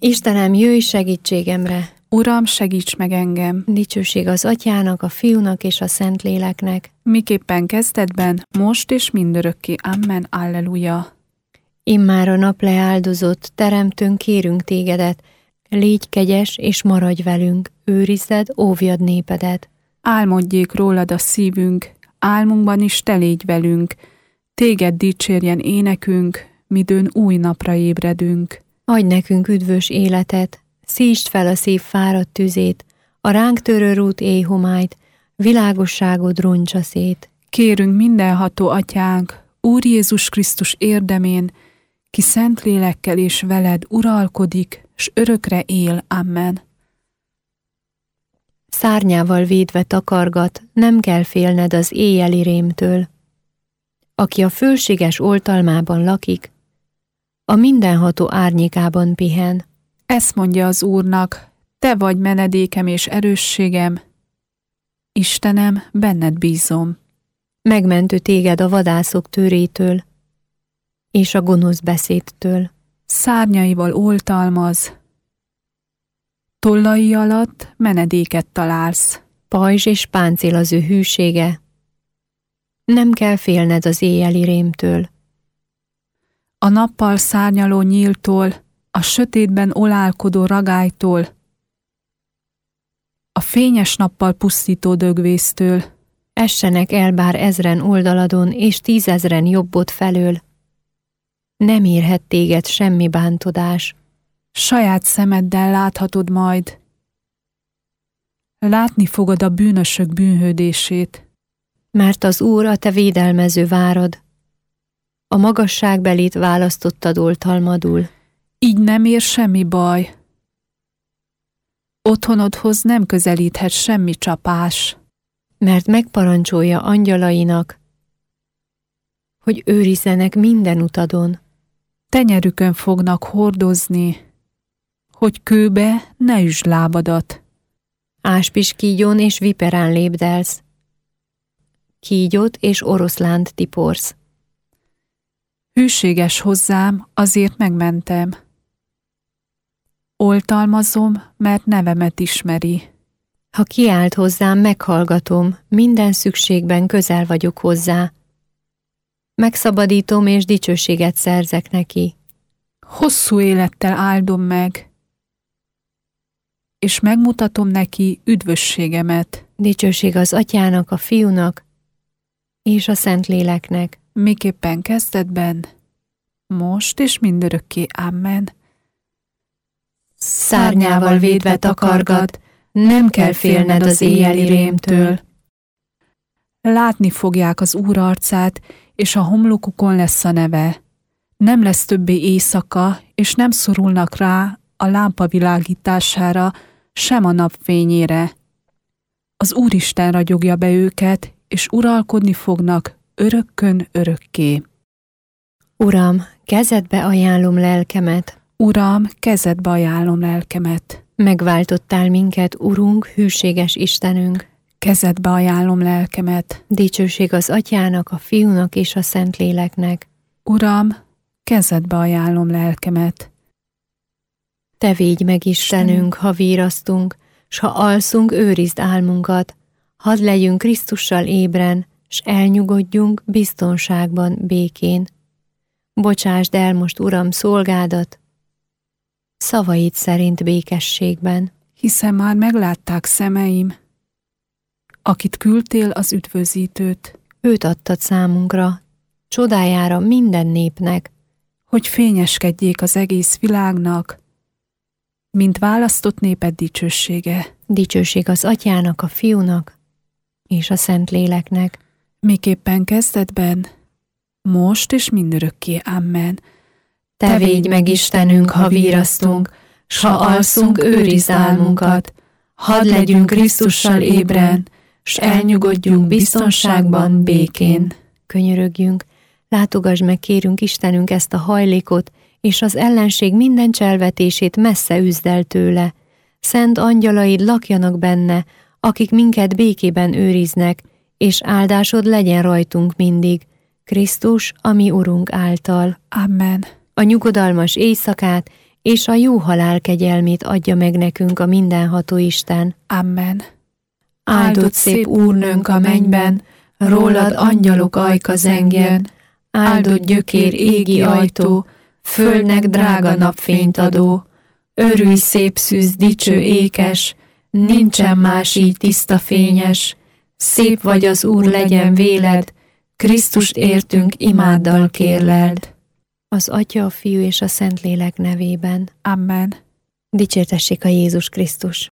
Istenem, jöjj segítségemre! Uram, segíts meg engem! Dicsőség az Atyának, a Fiúnak és a Szentléleknek. Miképpen kezdetben, most és mindörökké. Amen. Alleluja! Immár a nap leáldozott, Teremtőnk, kérünk tégedet, légy kegyes és maradj velünk, őrizzed, óvjad népedet. Álmodjék rólad a szívünk, álmunkban is te légy velünk, téged dicsérjen énekünk, midőn új napra ébredünk. Adj nekünk üdvös életet, szítsd fel a szív fáradt tüzét, a ránk törő út éjhomályt, világosságod roncsa szét. Kérünk mindenható Atyánk, Úr Jézus Krisztus érdemén, ki szent lélekkel és veled uralkodik, s örökre él. Amen. Szárnyával védve takargat, nem kell félned az éjjeli rémtől. Aki a fölséges oltalmában lakik, a mindenható árnyékában pihen. Ezt mondja az Úrnak, te vagy menedékem és erősségem, Istenem, benned bízom. Megmentő téged a vadászok törétől, és a gonosz beszédtől. Szárnyaival oltalmaz, tollai alatt menedéket találsz. Pajzs és páncél az ő hűsége, nem kell félned az éjjeli rémtől. A nappal szárnyaló nyíltól, a sötétben olálkodó ragálytól, a fényes nappal pusztító dögvésztől. Essenek el bár 1000 oldaladon és 10 000 jobbod felől. Nem érhet téged semmi bántodás. Saját szemeddel láthatod majd. Látni fogod a bűnösök bűnhődését. Mert az Úr a te védelmező várad, a magasságbelit választottad oltalmadul. Így nem ér semmi baj. Otthonodhoz nem közelíthet semmi csapás. Mert megparancsolja angyalainak, hogy őrizzenek minden utadon. Tenyerükön fognak hordozni, hogy kőbe ne üsd lábadat. Áspiskígyon és viperán lépdelsz, kígyót és oroszlánt tiporsz. Hűséges hozzám, azért megmentem. Oltalmazom, mert nevemet ismeri. Ha kiált hozzám, meghallgatom, minden szükségben közel vagyok hozzá. Megszabadítom és dicsőséget szerzek neki. Hosszú élettel áldom meg, és megmutatom neki üdvösségemet. Dicsőség az Atyának, a Fiúnak és a Szentléleknek. Miképpen kezdetben, most és mindörökké. Amen. Szárnyával védve takargat, nem kell félned az éjjeli rémtől. Látni fogják az Úr arcát, és a homlokukon lesz a neve. Nem lesz többé éjszaka, és nem szorulnak rá a lámpa világítására, sem a napfényére. Az Úristen ragyogja be őket, és uralkodni fognak örökkön örökké. Uram, kezedbe ajánlom lelkemet. Uram, kezedbe ajánlom lelkemet. Megváltottál minket, Urunk, hűséges Istenünk. Kezedbe ajánlom lelkemet. Dicsőség az Atyának, a Fiúnak és a Szentléleknek. Uram, kezedbe ajánlom lelkemet. Te védj meg, Istenünk, ha virasztunk, s ha alszunk, őrizd álmunkat. Hadd legyünk Krisztussal ébren, s elnyugodjunk biztonságban, békén. Bocsásd el most, Uram, szolgádat, szavaid szerint békességben. Hiszen már meglátták szemeim, akit küldtél, az üdvözítőt. Őt adtad számunkra, csodájára minden népnek, hogy fényeskedjék az egész világnak, mint választott néped dicsősége. Dicsőség az Atyának, a Fiúnak és a Szentléleknek. Miképpen kezdetben, most és mindörökké. Amen. Te védj meg, Istenünk, ha virasztunk, s ha alszunk, őrizd álmunkat. Hadd legyünk Krisztussal ébren, s elnyugodjunk biztonságban, békén. Könyörögjünk, látogass meg, kérünk, Istenünk, ezt a hajlékot, és az ellenség minden cselvetését messze üzd el tőle. Szent angyalaid lakjanak benne, akik minket békében őriznek, és áldásod legyen rajtunk mindig, Krisztus, a mi Urunk által. Amen. A nyugodalmas éjszakát és a jó halál kegyelmét adja meg nekünk a mindenható Isten. Amen. Áldott szép Úrnőnk a mennyben, rólad angyalok ajka zengjen, áldott gyökér égi ajtó, földnek drága napfényt adó. Örülj szép szűz dicső ékes, nincsen más így tiszta fényes. Szép vagy az Úr legyen véled, Krisztust értünk imáddal kérleld. Az Atya, a Fiú és a Szentlélek nevében. Amen. Dicsértessék a Jézus Krisztus.